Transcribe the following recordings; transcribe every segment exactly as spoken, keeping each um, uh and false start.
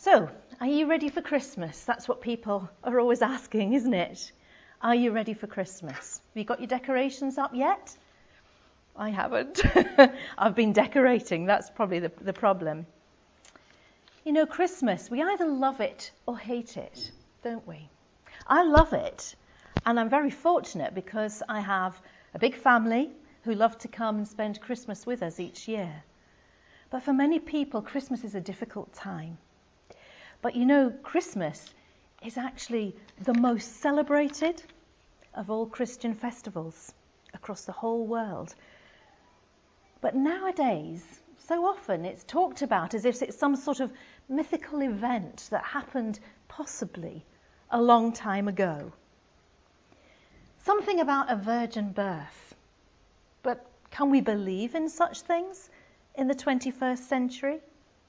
So, are you ready for Christmas? That's what people are always asking, isn't it? Are you ready for Christmas? Have you got your decorations up yet? I haven't. I've been decorating. That's probably the, the problem. You know, Christmas, we either love it or hate it, don't we? I love it, and I'm very fortunate because I have a big family who love to come and spend Christmas with us each year. But for many people, Christmas is a difficult time. But you know, Christmas is actually the most celebrated of all Christian festivals across the whole world. But nowadays, so often it's talked about as if it's some sort of mythical event that happened possibly a long time ago. Something about a virgin birth. But can we believe in such things in the twenty-first century?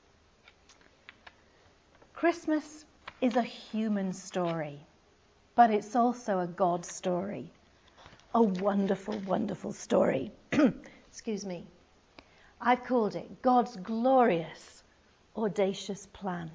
Christmas is a human story, but it's also a God story. A wonderful, wonderful story. Excuse me. I've called it God's glorious, audacious plan.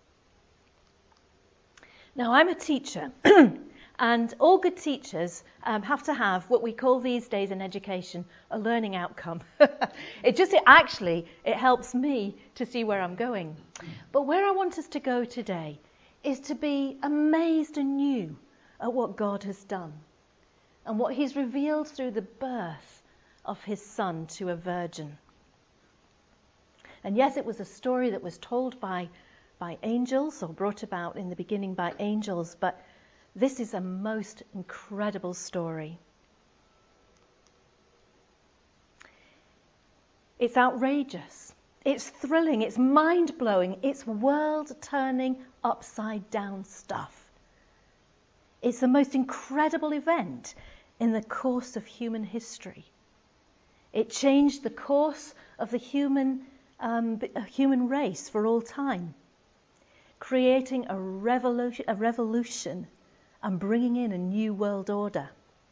Now, I'm a teacher, and all good teachers um, have to have what we call these days in education a learning outcome. It just it actually it helps me to see where I'm going. But where I want us to go today is to be amazed anew at what God has done and what He's revealed through the birth of His Son to a virgin. And yes, it was a story that was told by by angels, or brought about in the beginning by angels, but this is a most incredible story. It's outrageous, it's thrilling, it's mind-blowing, it's world-turning, upside-down stuff. It's the most incredible event in the course of human history. It changed the course of the human, um, human race for all time, creating a revolution, a revolution and bringing in a new world order.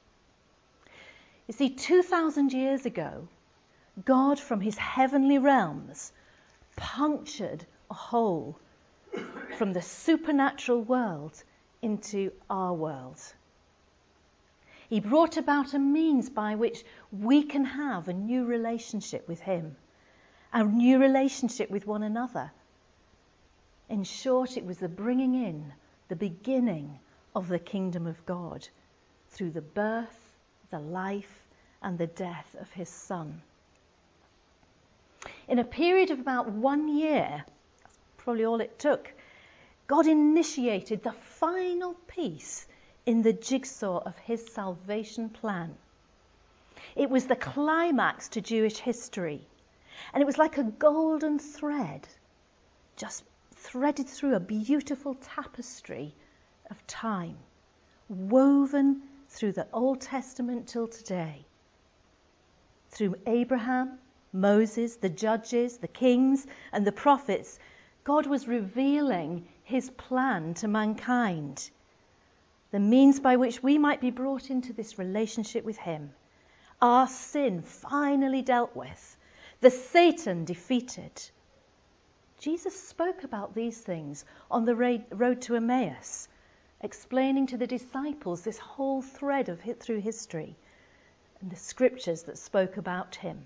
You see, two thousand years ago, God from His heavenly realms punctured a hole from the supernatural world into our world. He brought about a means by which we can have a new relationship with Him, a new relationship with one another. In short, it was the bringing in, the beginning of the kingdom of God through the birth, the life, and the death of His Son. In a period of about one year, that's probably all it took, God initiated the final piece in the jigsaw of His salvation plan. It was the climax to Jewish history, and it was like a golden thread just threaded through a beautiful tapestry of time, woven through the Old Testament till today. Through Abraham, Moses, the judges, the kings, and the prophets, God was revealing His plan to mankind, the means by which we might be brought into this relationship with Him, our sin finally dealt with, the Satan defeated. Jesus spoke about these things on the road to Emmaus, explaining to the disciples this whole thread of through history and the scriptures that spoke about Him.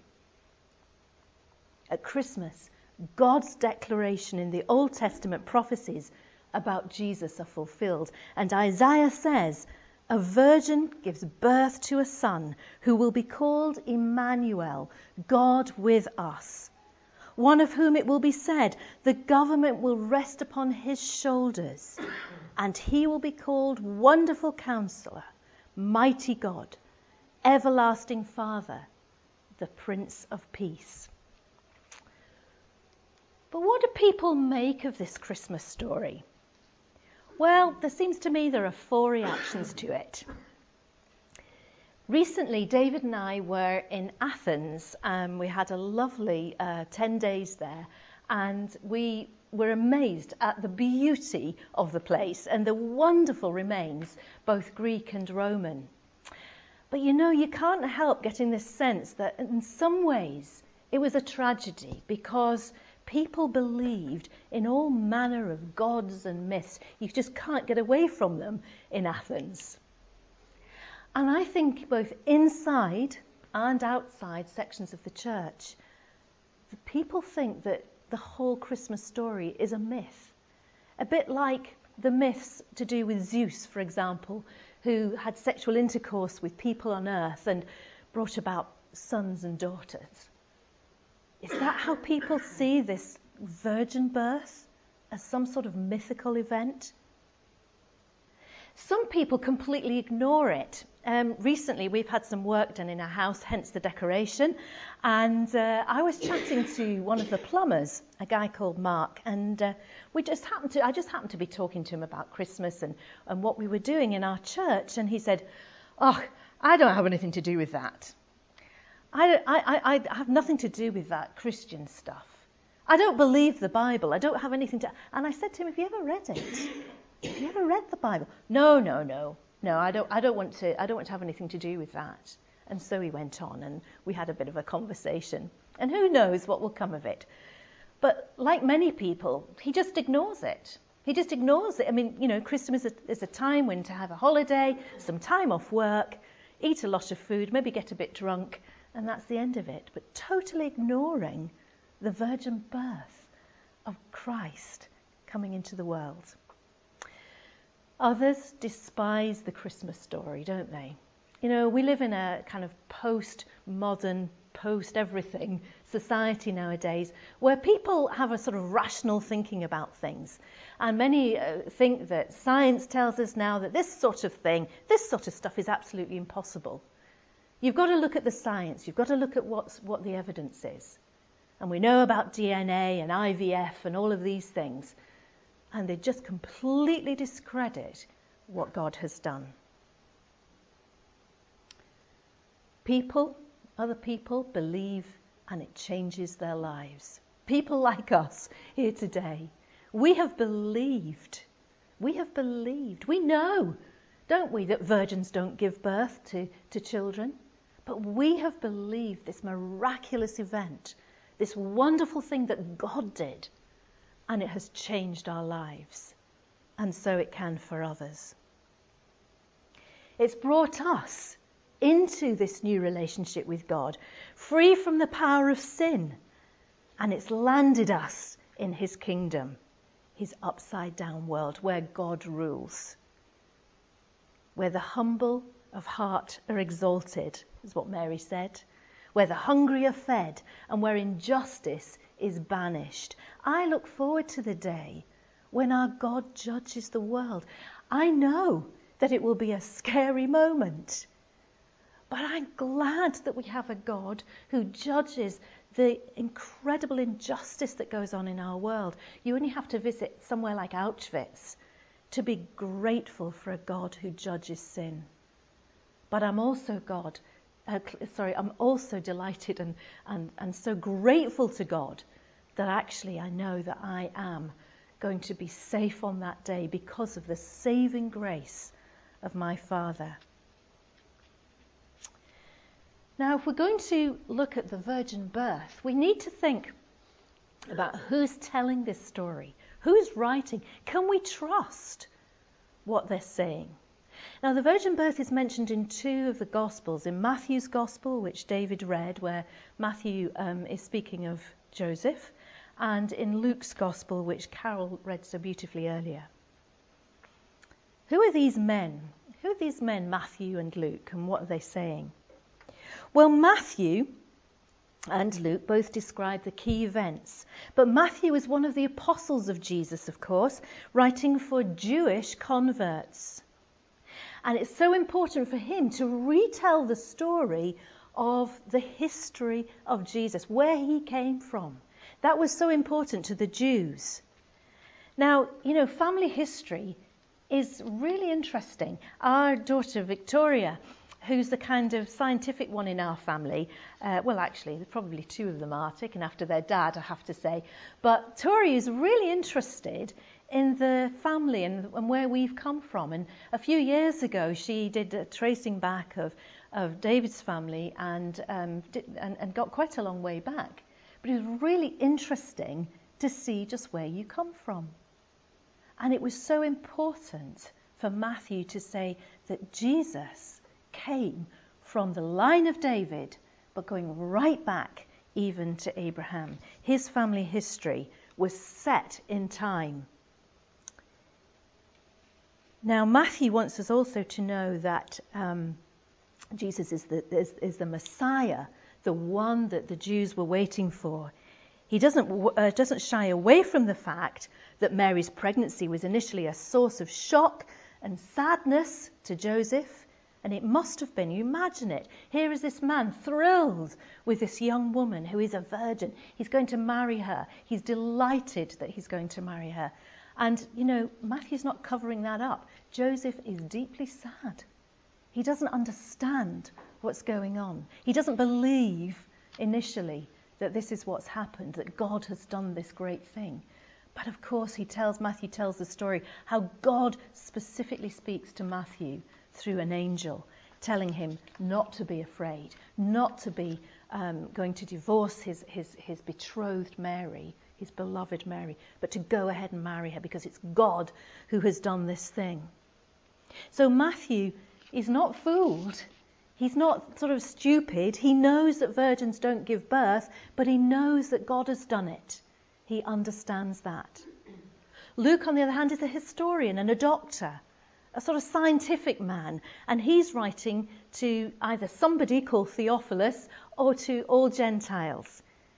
At Christmas, God's declaration in the Old Testament prophecies about Jesus are fulfilled, and Isaiah says, "A virgin gives birth to a son who will be called Emmanuel, God with us. One of whom it will be said, the government will rest upon His shoulders, and He will be called Wonderful Counselor, Mighty God, Everlasting Father, the Prince of Peace." But what do people make of this Christmas story? Well, there seems to me there are four reactions to it. Recently, David and I were in Athens. Um, we had a lovely uh, ten days there, and we were amazed at the beauty of the place and the wonderful remains, both Greek and Roman. But you know, you can't help getting this sense that in some ways it was a tragedy because People believed in all manner of gods and myths. You just can't get away from them in Athens. And I think both inside and outside sections of the church, the people think that the whole Christmas story is a myth. A bit like the myths to do with Zeus, for example, who had sexual intercourse with people on earth and brought about sons and daughters. Is that how people see this virgin birth, as some sort of mythical event? Some people completely ignore it. Um, recently, we've had some work done in our house, hence the decoration. And uh, I was chatting to one of the plumbers, a guy called Mark, and uh, we just happened to, I just happened to be talking to him about Christmas and, and what we were doing in our church. And he said, "Oh, I don't have anything to do with that. I, I, I have nothing to do with that Christian stuff. I don't believe the Bible. I don't have anything to..." And I said to him, "Have you ever read it? Have you ever read the Bible?" "No, no, no. No, I don't I don't want to I don't want to have anything to do with that." And so he went on and we had a bit of a conversation. And who knows what will come of it. But like many people, he just ignores it. He just ignores it. I mean, you know, Christmas is a, is a time when to have a holiday, some time off work, eat a lot of food, maybe get a bit drunk, and that's the end of it. But totally ignoring the virgin birth of Christ coming into the world. Others despise the Christmas story, don't they? You know, we live in a kind of post-modern, post-everything society nowadays where people have a sort of rational thinking about things. And many uh, think that science tells us now that this sort of thing, this sort of stuff is absolutely impossible. You've got to look at the science. You've got to look at what's, what the evidence is. And we know about D N A and I V F and all of these things. And they just completely discredit what God has done. People, other people, believe and it changes their lives. People like us here today, we have believed. We have believed. We know, don't we, that virgins don't give birth to, to children. But we have believed this miraculous event, this wonderful thing that God did. And it has changed our lives. And so it can for others. It's brought us into this new relationship with God, free from the power of sin. And it's landed us in his kingdom, his upside down world where God rules. Where the humble of heart are exalted, is what Mary said. Where the hungry are fed and where injustice is banished. I look forward to the day when our God judges the world. I know that it will be a scary moment, but I'm glad that we have a God who judges the incredible injustice that goes on in our world. You only have to visit somewhere like Auschwitz to be grateful for a God who judges sin. But I'm also God, uh, sorry, I'm also delighted and, and, and so grateful to God that actually I know that I am going to be safe on that day because of the saving grace of my Father. Now, if we're going to look at the virgin birth, we need to think about who's telling this story, who's writing. Can we trust what they're saying? Now, the virgin birth is mentioned in two of the Gospels. In Matthew's Gospel, which David read, where Matthew um, is speaking of Joseph, and in Luke's Gospel, which Carol read so beautifully earlier. Who are these men? Who are these men, Matthew and Luke, and what are they saying? Well, Matthew and Luke both describe the key events, but Matthew is one of the apostles of Jesus, of course, writing for Jewish converts. And it's so important for him to retell the story of the history of Jesus, where he came from. That was so important to the Jews. Now, you know, family history is really interesting. Our daughter Victoria, who's the kind of scientific one in our family, uh, well, actually, probably two of them are taken after their dad, I have to say. But Tori is really interested in the family and, and where we've come from. And a few years ago, she did a tracing back of, of David's family and, um, did, and, and got quite a long way back. but it was really interesting to see just where you come from. And it was so important for Matthew to say that Jesus came from the line of David, but going right back even to Abraham. His family history was set in time. Now, Matthew wants us also to know that um, Jesus is the, is, is the Messiah, the one that the Jews were waiting for. He doesn't, uh, doesn't shy away from the fact that Mary's pregnancy was initially a source of shock and sadness to Joseph. And it must have been. You imagine it. Here is this man thrilled with this young woman who is a virgin. He's going to marry her. He's delighted that he's going to marry her. And, you know, Matthew's not covering that up. Joseph is deeply sad. He doesn't understand what's going on. He doesn't believe initially that this is what's happened, that God has done this great thing. But of course, he tells, Matthew tells the story how God specifically speaks to Matthew through an angel, telling him not to be afraid, not to be um, going to divorce his, his, his betrothed Mary, his beloved Mary, but to go ahead and marry her because it's God who has done this thing. So Matthew is not fooled. He's not sort of stupid. He knows that virgins don't give birth, but he knows that God has done it. He understands that. Luke, on the other hand, is a historian and a doctor, a sort of scientific man, and he's writing to either somebody called Theophilus or to all Gentiles.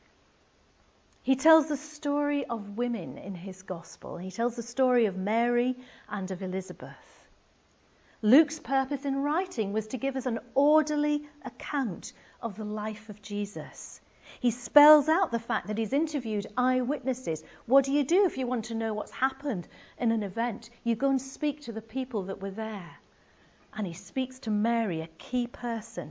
He tells the story of women in his gospel. He tells the story of Mary and of Elizabeth. Luke's purpose in writing was to give us an orderly account of the life of Jesus. He spells out the fact that he's interviewed eyewitnesses. What do you do if you want to know what's happened in an event? You go and speak to the people that were there. And he speaks to Mary, a key person,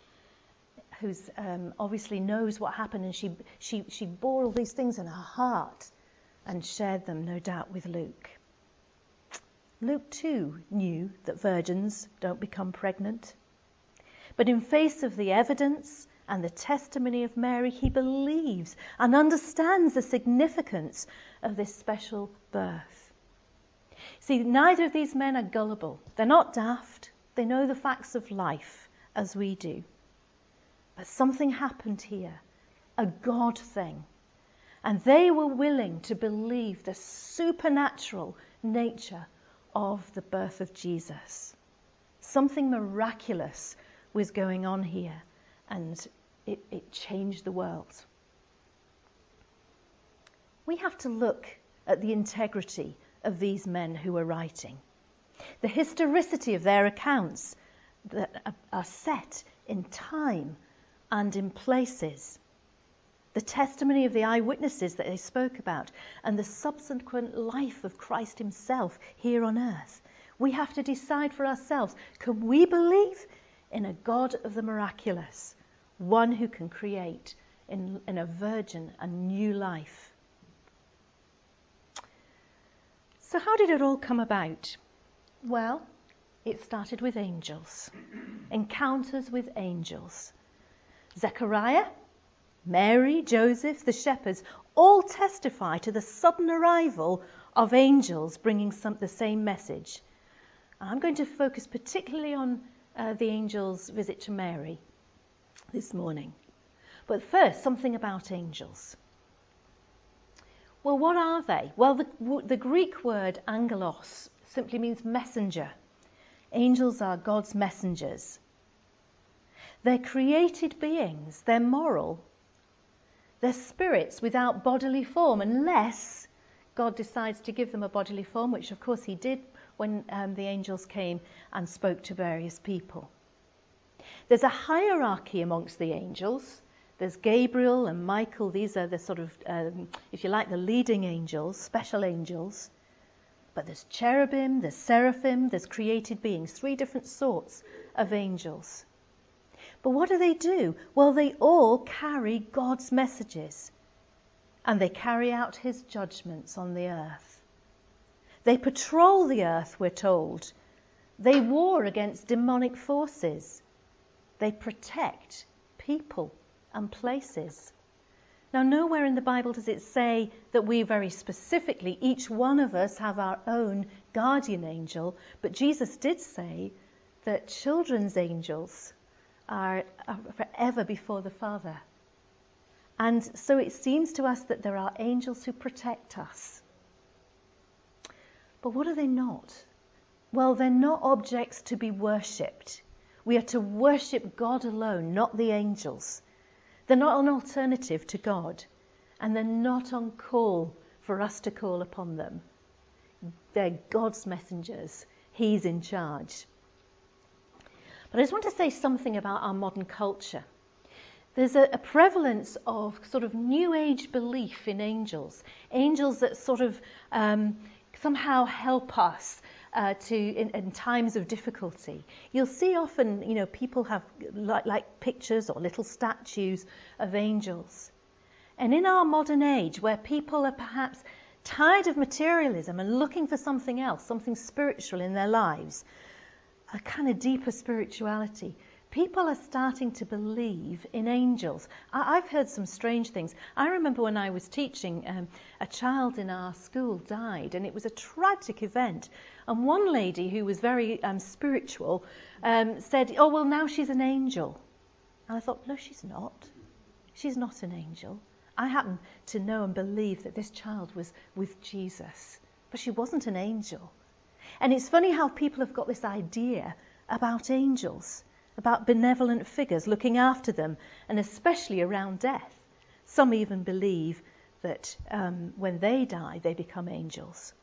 who um, obviously knows what happened, and she, she, she bore all these things in her heart and shared them, no doubt, with Luke. Luke too knew that virgins don't become pregnant. But in face of the evidence and the testimony of Mary, he believes and understands the significance of this special birth. See, neither of these men are gullible. They're not daft. They know the facts of life as we do. But something happened here, a God thing. And they were willing to believe the supernatural nature of the birth of Jesus. Something miraculous was going on here, and it, it changed the world. We have to look at the integrity of these men who are writing. The historicity of their accounts that are set in time and in places. The testimony of the eyewitnesses that they spoke about, and the subsequent life of Christ himself here on earth. We have to decide for ourselves, can we believe in a God of the miraculous, one who can create in, in a virgin a new life? So how did it all come about? Well, it started with angels, encounters with angels. Zechariah, Mary, Joseph, the shepherds, all testify to the sudden arrival of angels bringing some, the same message. I'm going to focus particularly on uh, the angel's visit to Mary this morning. But first, something about angels. Well, what are they? Well, the, the Greek word angelos simply means messenger. Angels are God's messengers. They're created beings. They're moral. They're spirits without bodily form, unless God decides to give them a bodily form, which of course he did when um, the angels came and spoke to various people. There's a hierarchy amongst the angels. There's Gabriel and Michael. These are the sort of, um, if you like, the leading angels, special angels. But there's cherubim, there's seraphim, there's created beings, three different sorts of angels. But what do they do? Well, they all carry God's messages, and they carry out his judgments on the earth. They patrol the earth, we're told. They war against demonic forces. They protect people and places. Now, nowhere in the Bible does it say that we very specifically, each one of us, have our own guardian angel, but Jesus did say that children's angels are, are forever before the Father. And so it seems to us that there are angels who protect us. But what are they not? Well, they're not objects to be worshipped. We are to worship God alone, not the angels. They're not an alternative to God, and they're not on call for us to call upon them. They're God's messengers. He's in charge. But I just want to say something about our modern culture. There's a, a prevalence of sort of New Age belief in angels, angels that sort of um, somehow help us Uh, to in, in times of difficulty. You'll see often, you know, people have like, like pictures or little statues of angels. And in our modern age, where people are perhaps tired of materialism and looking for something else, something spiritual in their lives, a kind of deeper spirituality, people are starting to believe in angels. I, I've heard some strange things. I remember when I was teaching, um, a child in our school died, and it was a tragic event. And one lady who was very um, spiritual um, said, oh, well, now she's an angel. And I thought, no, she's not. She's not an angel. I happen to know and believe that this child was with Jesus, but she wasn't an angel. And it's funny how people have got this idea about angels, about benevolent figures looking after them, and especially around death. Some even believe that um, when they die, they become angels.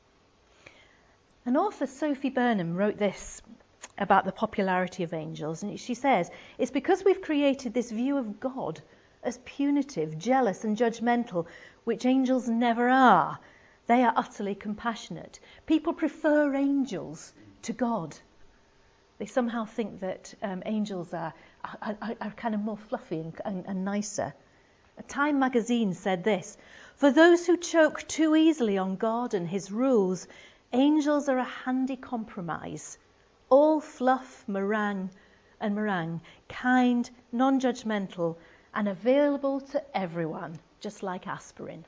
An author, Sophie Burnham, wrote this about the popularity of angels, and she says, it's because we've created this view of God as punitive, jealous and judgmental, which angels never are. They are utterly compassionate. People prefer angels to God. They somehow think that um, angels are, are, are, are kind of more fluffy and, and, and nicer. Time magazine said this, for those who choke too easily on God and his rules, angels are a handy compromise. All fluff, meringue and meringue, kind, non-judgmental, and available to everyone, just like aspirin.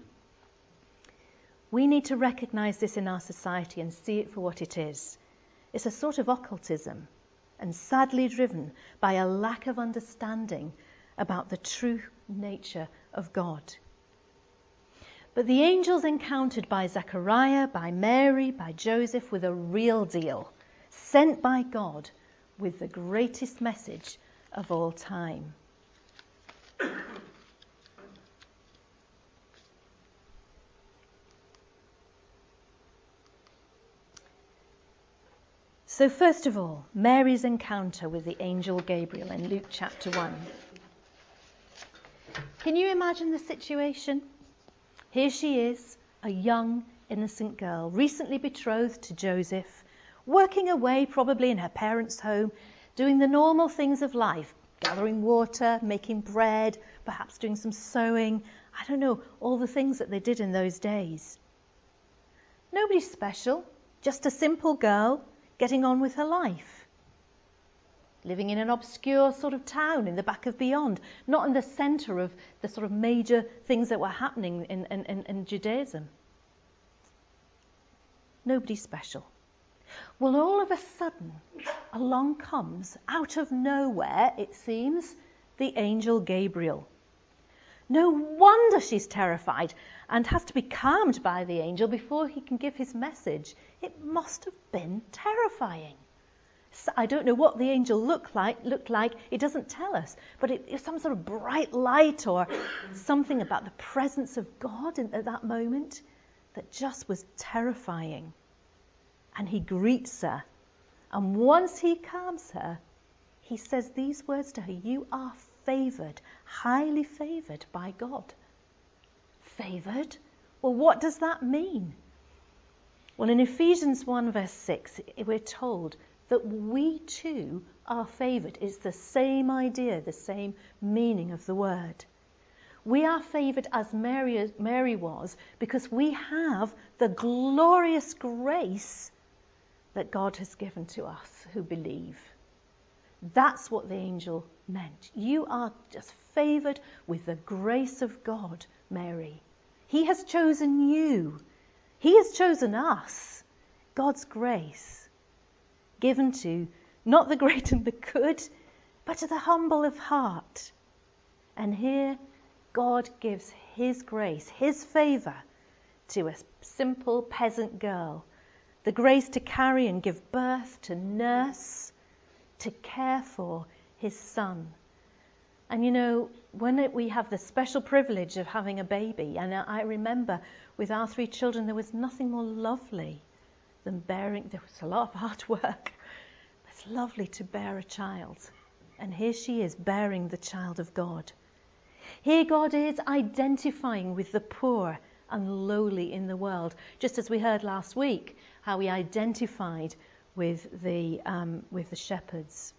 We need to recognise this in our society and see it for what it is. It's a sort of occultism, and sadly driven by a lack of understanding about the true nature of God. But the angels encountered by Zechariah, by Mary, by Joseph were the real deal, sent by God with the greatest message of all time. So first of all, Mary's encounter with the angel Gabriel in Luke chapter one. Can you imagine the situation? Here she is, a young, innocent girl, recently betrothed to Joseph, working away probably in her parents' home, doing the normal things of life, gathering water, making bread, perhaps doing some sewing. I don't know, all the things that they did in those days. Nobody special, just a simple girl getting on with her life. Living in an obscure sort of town in the back of beyond, not in the centre of the sort of major things that were happening in, in, in, in Judaism. Nobody special. Well, all of a sudden, along comes, out of nowhere, it seems, the angel Gabriel. No wonder she's terrified and has to be calmed by the angel before he can give his message. It must have been terrifying. So I don't know what the angel looked like, looked like. It doesn't tell us. But it, it's some sort of bright light or something about the presence of God in, at that moment that just was terrifying. And he greets her. And once he calms her, he says these words to her, you are favoured, highly favoured by God. Favoured? Well, what does that mean? Well, in Ephesians one verse six, we're told that we too are favoured. It's the same idea, the same meaning of the word. We are favoured as Mary, Mary was because we have the glorious grace that God has given to us who believe. That's what the angel meant. You are just favoured with the grace of God, Mary. He has chosen you. He has chosen us. God's grace given to not the great and the good, but to the humble of heart. And here God gives his grace, his favour to a simple peasant girl. The grace to carry and give birth, to nurse, to care for his son. And you know, when it, we have the special privilege of having a baby, and I remember with our three children, there was nothing more lovely than bearing, there was a lot of hard work. It's lovely to bear a child. And here she is bearing the child of God. Here God is identifying with the poor and lowly in the world, just as we heard last week how he identified with the um, with the shepherds.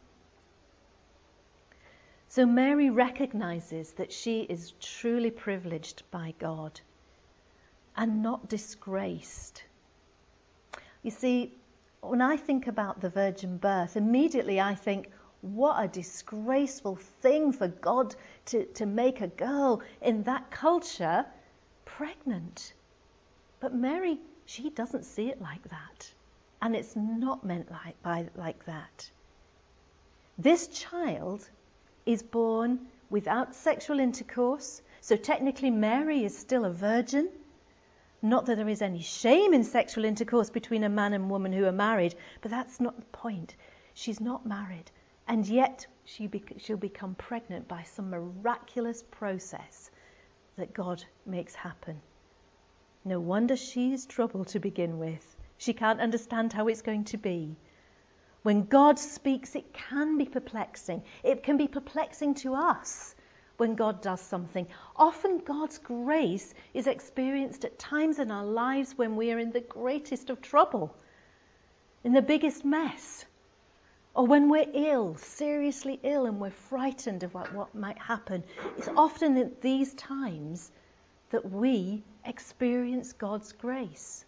So Mary recognizes that she is truly privileged by God and not disgraced. You see, when I think about the virgin birth, immediately I think, what a disgraceful thing for God to, to make a girl in that culture pregnant. But Mary, she doesn't see it like that. And it's not meant like, by, like that. This child is born without sexual intercourse. So technically Mary is still a virgin. Not that there is any shame in sexual intercourse between a man and woman who are married, but that's not the point. She's not married. And yet she be, she'll become pregnant by some miraculous process that God makes happen. No wonder she's trouble to begin with. She can't understand how it's going to be. When God speaks, it can be perplexing. It can be perplexing to us when God does something. Often God's grace is experienced at times in our lives when we are in the greatest of trouble, in the biggest mess. Or when we're ill, seriously ill, and we're frightened of what, what might happen. It's often at these times that we experience God's grace.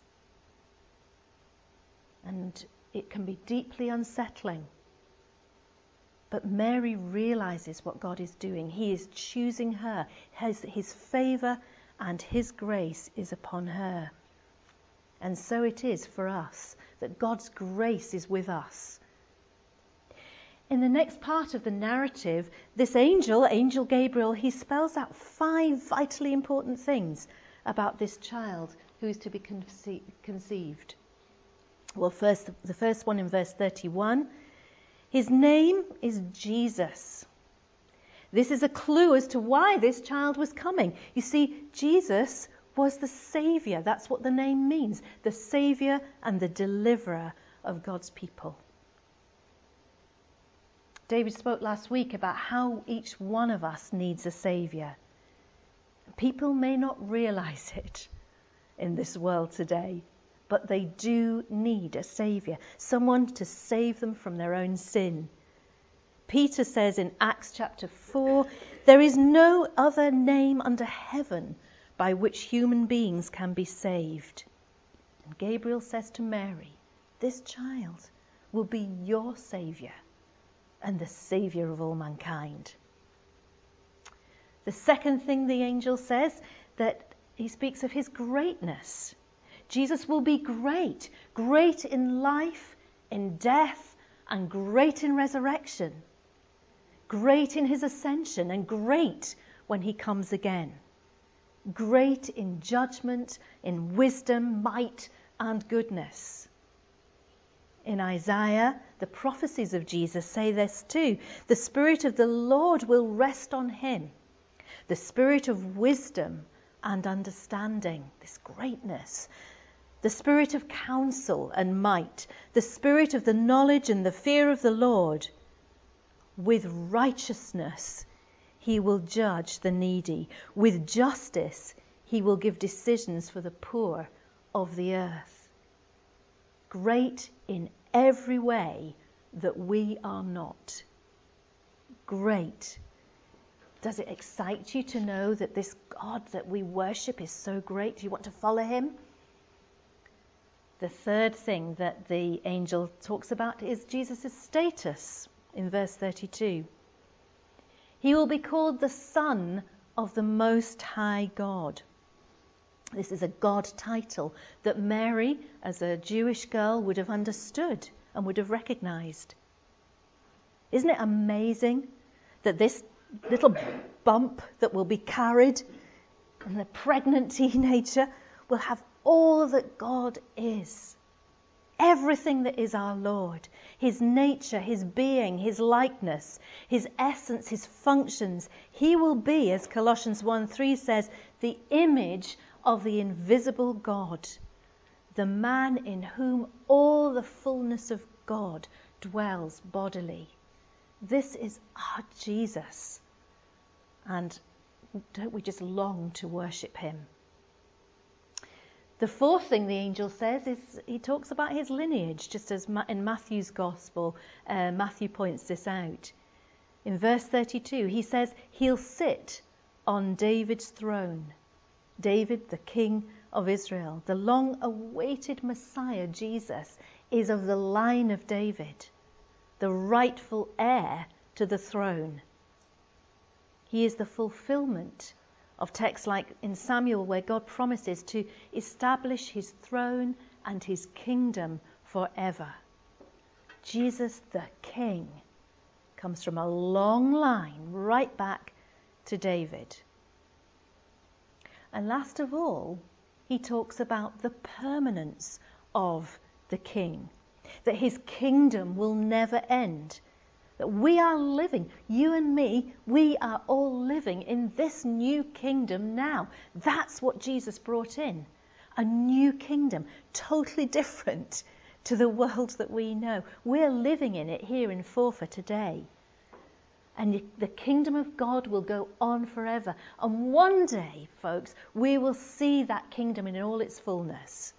And it can be deeply unsettling. But Mary realizes what God is doing. He is choosing her. His, his favour and his grace is upon her. And so it is for us, that God's grace is with us. In the next part of the narrative, this angel, Angel Gabriel, he spells out five vitally important things about this child who is to be conce- conceived. Well, first, the first one in verse thirty-one, his name is Jesus. This is a clue as to why this child was coming. You see, Jesus was the Saviour. That's what the name means, the Saviour and the deliverer of God's people. David spoke last week about how each one of us needs a saviour. People may not realise it in this world today, but they do need a saviour, someone to save them from their own sin. Peter says in Acts chapter four, there is no other name under heaven by which human beings can be saved. And Gabriel says to Mary, this child will be your saviour and the saviour of all mankind. The second thing the angel says, that he speaks of his greatness. Jesus will be great, great in life, in death, and great in resurrection. Great in his ascension, and great when he comes again. Great in judgment, in wisdom, might, and goodness. In Isaiah, the prophecies of Jesus say this too. The Spirit of the Lord will rest on him. The Spirit of wisdom and understanding, this greatness. The Spirit of counsel and might. The Spirit of the knowledge and the fear of the Lord. With righteousness he will judge the needy. With justice he will give decisions for the poor of the earth. Great in every way that we are not. Great. Does it excite you to know that this God that we worship is so great? Do you want to follow him? The third thing that the angel talks about is Jesus' status in verse thirty-two. He will be called the Son of the Most High God. This is a God title that Mary, as a Jewish girl, would have understood and would have recognized. Isn't it amazing that this little bump that will be carried and the pregnant teenager will have all that God is? Everything that is our Lord, his nature, his being, his likeness, his essence, his functions. He will be, as Colossians one three says, the image of the invisible God, the man in whom all the fullness of God dwells bodily. This is our Jesus. And don't we just long to worship him? The fourth thing the angel says is he talks about his lineage, just as in Matthew's Gospel, uh, Matthew points this out. In verse thirty-two, he says he'll sit on David's throne. David, the king of Israel, the long-awaited Messiah, Jesus, is of the line of David, the rightful heir to the throne. He is the fulfillment of texts like in Samuel, where God promises to establish his throne and his kingdom forever. Jesus the King comes from a long line right back to David. And last of all, he talks about the permanence of the King, that his kingdom will never end. That we are living, you and me, we are all living in this new kingdom now. That's what Jesus brought in. A new kingdom, totally different to the world that we know. We're living in it here in Forfar today. And the kingdom of God will go on forever. And one day, folks, we will see that kingdom in all its fullness.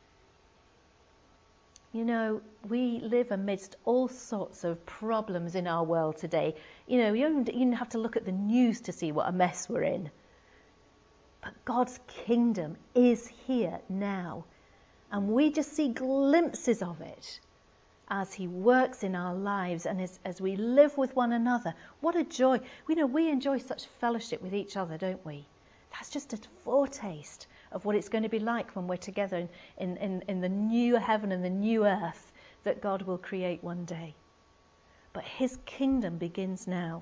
You know, we live amidst all sorts of problems in our world today. You know, you don't even have to look at the news to see what a mess we're in. But God's kingdom is here now. And we just see glimpses of it as he works in our lives and as, as we live with one another. What a joy. We know we enjoy such fellowship with each other, don't we? That's just a foretaste of what it's going to be like when we're together in, in, in, in the new heaven and the new earth that God will create one day. But his kingdom begins now.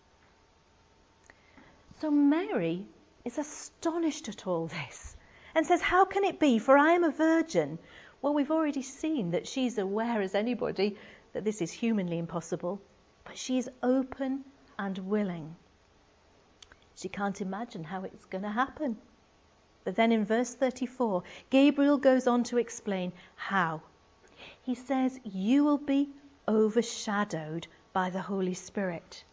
So Mary is astonished at all this and says, how can it be? For I am a virgin. Well, we've already seen that she's aware as anybody that this is humanly impossible, but she's open and willing. She can't imagine how it's going to happen. But then in verse thirty-four, Gabriel goes on to explain how. He says, you will be overshadowed by the Holy Spirit.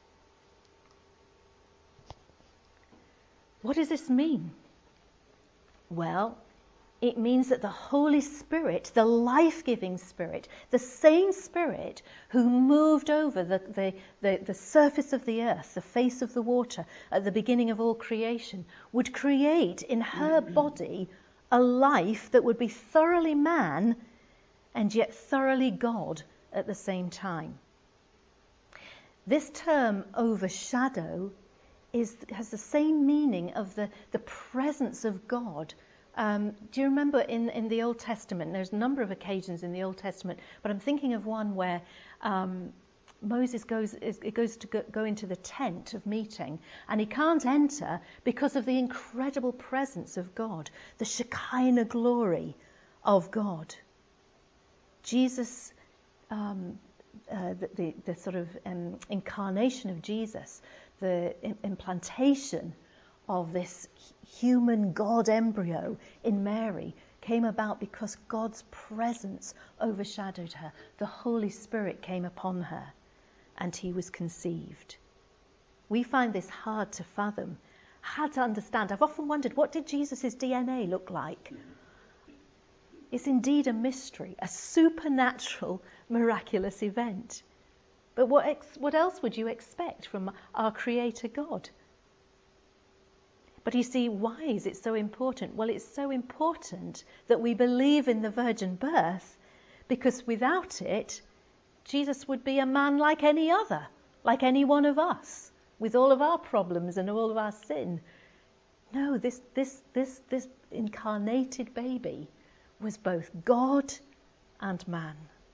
What does this mean? Well, it means that the Holy Spirit, the life-giving Spirit, the same Spirit who moved over the, the, the, the surface of the earth, the face of the water at the beginning of all creation, would create in her body a life that would be thoroughly man and yet thoroughly God at the same time. This term overshadow is, has the same meaning of the, the presence of God. Um, do you remember in, in the Old Testament, there's a number of occasions in the Old Testament, but I'm thinking of one where um, Moses goes, is, it goes to go, go into the tent of meeting, and he can't enter because of the incredible presence of God, the Shekinah glory of God. Jesus, um, uh, the, the, the sort of um, incarnation of Jesus, the implantation of this human God embryo in Mary came about because God's presence overshadowed her. The Holy Spirit came upon her and he was conceived. We find this hard to fathom, hard to understand. I've often wondered, what did Jesus' D N A look like? It's indeed a mystery, a supernatural, miraculous event. But what, ex- what else would you expect from our Creator God? But you see, why is it so important? Well, it's so important that we believe in the virgin birth, because without it, Jesus would be a man like any other, like any one of us, with all of our problems and all of our sin. No, this, this, this, this incarnated baby was both God and man.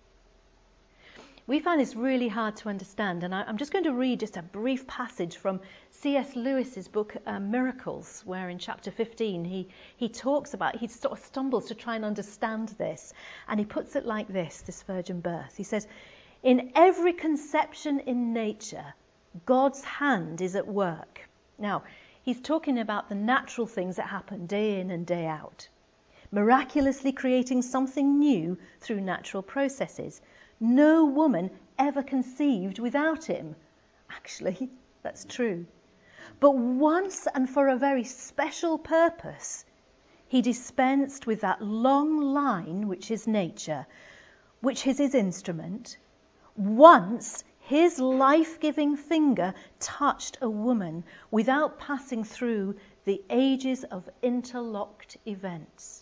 We find this really hard to understand, and I, I'm just going to read just a brief passage from C S Lewis's book uh, Miracles, where in chapter fifteen he, he talks about, he sort of stumbles to try and understand this, and he puts it like this, this virgin birth. He says, "In every conception in nature, God's hand is at work." Now, he's talking about the natural things that happen day in and day out, miraculously creating something new through natural processes. No woman ever conceived without him. Actually, that's true. But once and for a very special purpose, he dispensed with that long line which is nature, which is his instrument. Once his life-giving finger touched a woman without passing through the ages of interlocked events.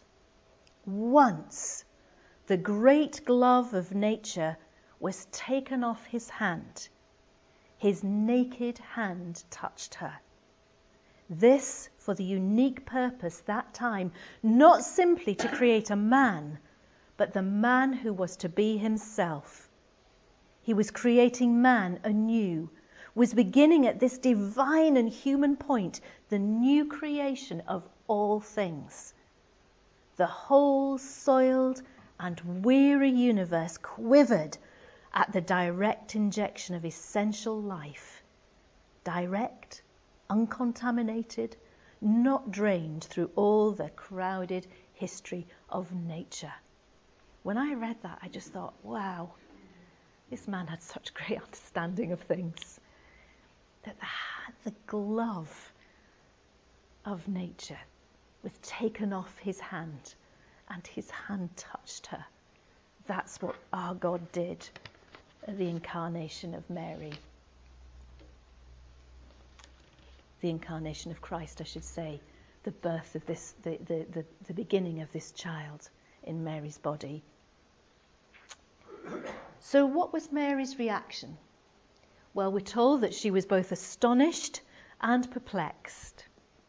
Once the great glove of nature was taken off his hand. His naked hand touched her. This for the unique purpose that time, not simply to create a man, but the man who was to be himself. He was creating man anew, was beginning at this divine and human point the new creation of all things. The whole soiled and weary universe quivered at the direct injection of essential life. Direct, uncontaminated, not drained through all the crowded history of nature. When I read that, I just thought, wow, this man had such great understanding of things. That the, the glove of nature was taken off his hand, and his hand touched her. That's what our God did at the incarnation of Mary. The incarnation of Christ, I should say. The birth of this, the, the, the, the beginning of this child in Mary's body. So what was Mary's reaction? Well, we're told that she was both astonished and perplexed.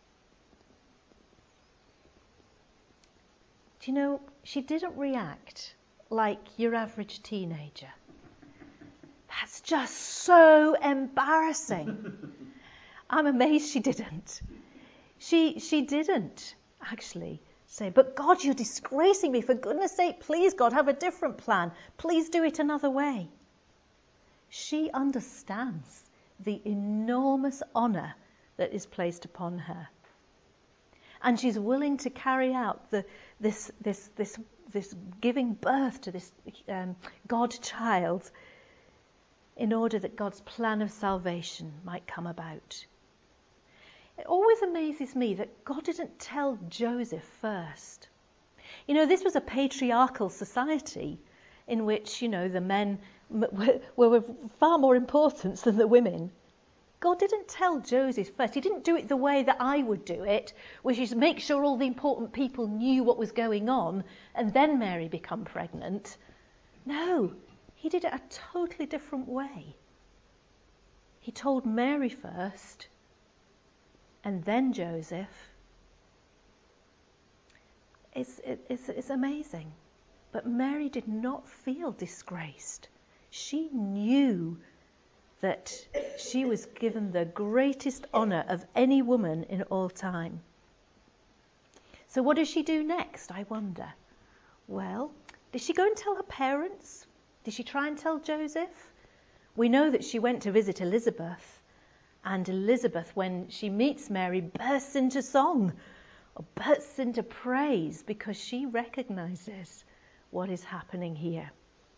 Do you know, she didn't react like your average teenager. That's just so embarrassing. I'm amazed she didn't. She she didn't actually say, "But God, you're disgracing me. For goodness sake, please, God, have a different plan. Please do it another way." She understands the enormous honour that is placed upon her. And she's willing to carry out the, this, this, this, this giving birth to this um, God child in order that God's plan of salvation might come about. It always amazes me that God didn't tell Joseph first. You know, this was a patriarchal society in which, you know, the men were, were of far more importance than the women. God didn't tell Joseph first. He didn't do it the way that I would do it, which is make sure all the important people knew what was going on and then Mary become pregnant. No, he did it a totally different way. He told Mary first and then Joseph. It's, it's, it's amazing. But Mary did not feel disgraced. She knew that she was given the greatest honour of any woman in all time. So what does she do next, I wonder? Well, did she go and tell her parents? Did she try and tell Joseph? We know that she went to visit Elizabeth, and Elizabeth, when she meets Mary, bursts into song, or bursts into praise, because she recognises what is happening here.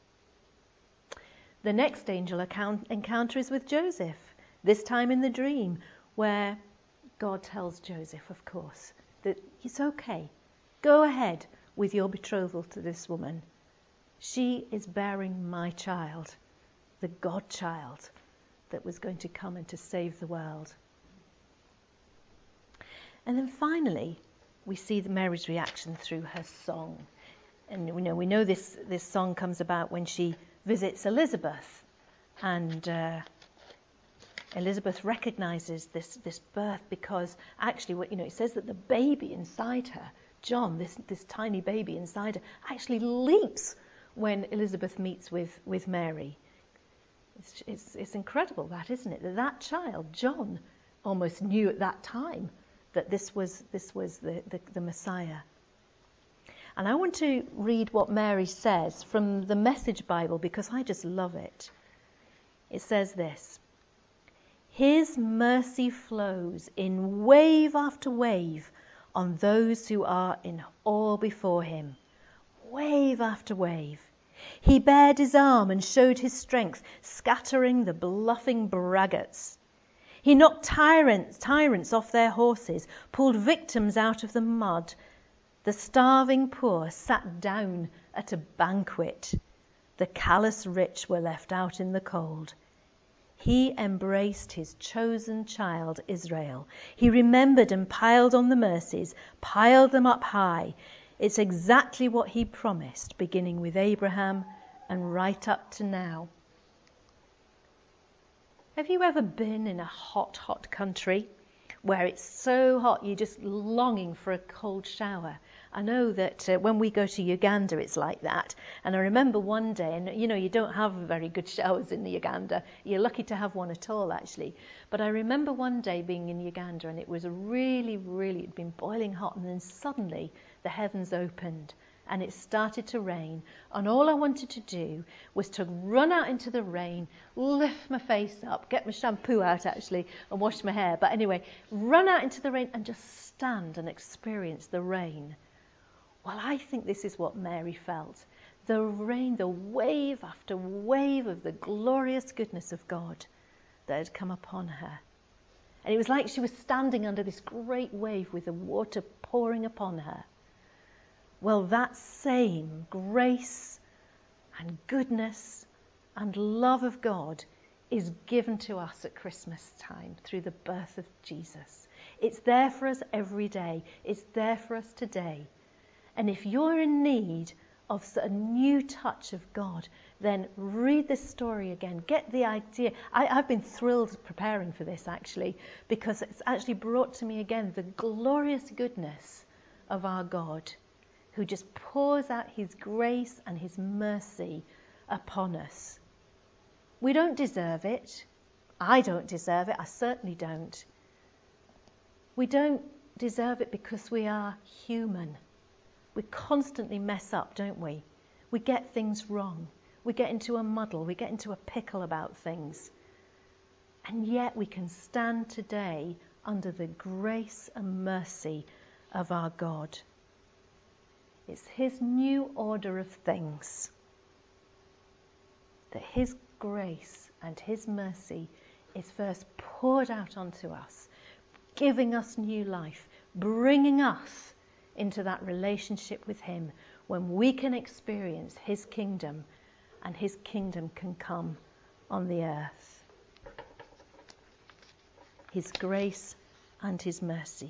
The next angel account, encounter is with Joseph, this time in the dream, where God tells Joseph, of course, that it's okay. Go ahead with your betrothal to this woman. She is bearing my child, the God child that was going to come and to save the world. And then finally, we see Mary's reaction through her song. And we know, we know this, this song comes about when she visits Elizabeth, and uh, Elizabeth recognizes this, this birth because actually, what, you know, it says that the baby inside her, John, this, this tiny baby inside her, actually leaps when Elizabeth meets with, with Mary. It's, it's, it's incredible, that, isn't it? That that child, John, almost knew at that time that this was, this was the, the, the Messiah. And I want to read what Mary says from the Message Bible because I just love it. It says this: His mercy flows in wave after wave on those who are in awe before him. Wave after wave. He bared his arm and showed his strength, scattering the bluffing braggarts. He knocked tyrants, tyrants off their horses, pulled victims out of the mud. The starving poor sat down at a banquet. The callous rich were left out in the cold. He embraced his chosen child, Israel. He remembered and piled on the mercies, piled them up high. It's exactly what he promised, beginning with Abraham and right up to now. Have you ever been in a hot, hot country where it's so hot you're just longing for a cold shower? I know that uh, when we go to Uganda, it's like that. And I remember one day, and you know, you don't have very good showers in Uganda. You're lucky to have one at all, actually. But I remember one day being in Uganda, and it was really, really, it'd been boiling hot. And then suddenly the heavens opened and it started to rain. And all I wanted to do was to run out into the rain, lift my face up, get my shampoo out, actually, and wash my hair. But anyway, run out into the rain and just stand and experience the rain. Well, I think this is what Mary felt. The rain, the wave after wave of the glorious goodness of God that had come upon her. And it was like she was standing under this great wave with the water pouring upon her. Well, that same grace and goodness and love of God is given to us at Christmas time through the birth of Jesus. It's there for us every day. It's there for us today. And if you're in need of a new touch of God, then read this story again. Get the idea. I, I've been thrilled preparing for this, actually, because it's actually brought to me again the glorious goodness of our God, who just pours out his grace and his mercy upon us. We don't deserve it. I don't deserve it. I certainly don't. We don't deserve it because we are human. We constantly mess up, don't we? We get things wrong. We get into a muddle. We get into a pickle about things. And yet we can stand today under the grace and mercy of our God. It's his new order of things, that his grace and his mercy is first poured out onto us, giving us new life, bringing us into that relationship with him when we can experience his kingdom and his kingdom can come on the earth. His grace and his mercy.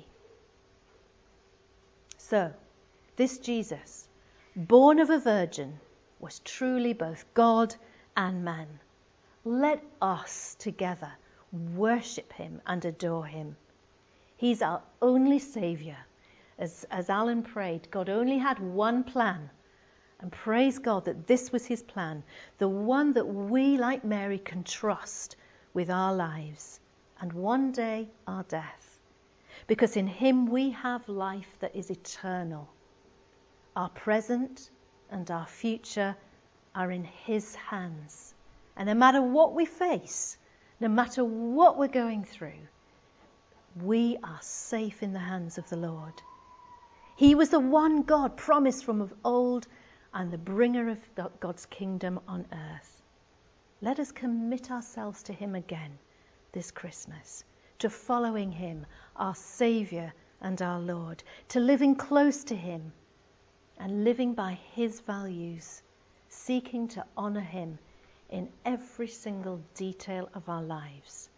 So, this Jesus, born of a virgin, was truly both God and man. Let us together worship him and adore him. He's our only Saviour. As, as Alan prayed, God only had one plan. And praise God that this was his plan, the one that we, like Mary, can trust with our lives and one day our death. Because in him we have life that is eternal. Our present and our future are in his hands. And no matter what we face, no matter what we're going through, we are safe in the hands of the Lord. He was the one God promised from of old and the bringer of God's kingdom on earth. Let us commit ourselves to him again this Christmas, to following him, our Saviour and our Lord, to living close to him and living by his values, seeking to honour him in every single detail of our lives.